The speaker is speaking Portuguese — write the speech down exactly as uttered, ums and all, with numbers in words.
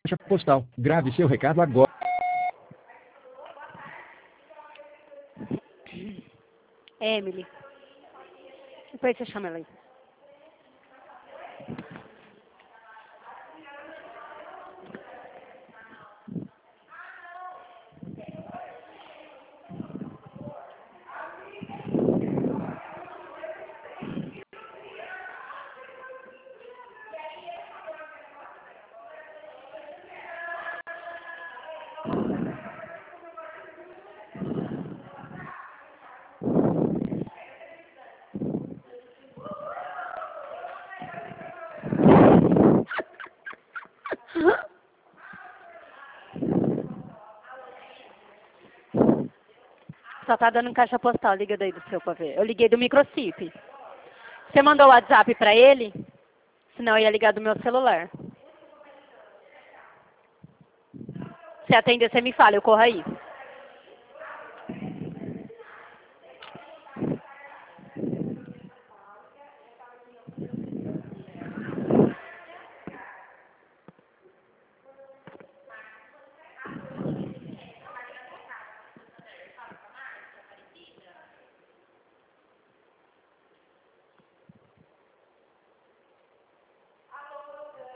caixa postal. Grave seu recado agora. Emily. Depois você chama ela aí. Só tá dando em caixa postal, liga daí do seu pra ver. Eu liguei do microchip. Você mandou o WhatsApp pra ele? Senão eu ia ligar do meu celular. Se atender, você me fala, eu corro aí.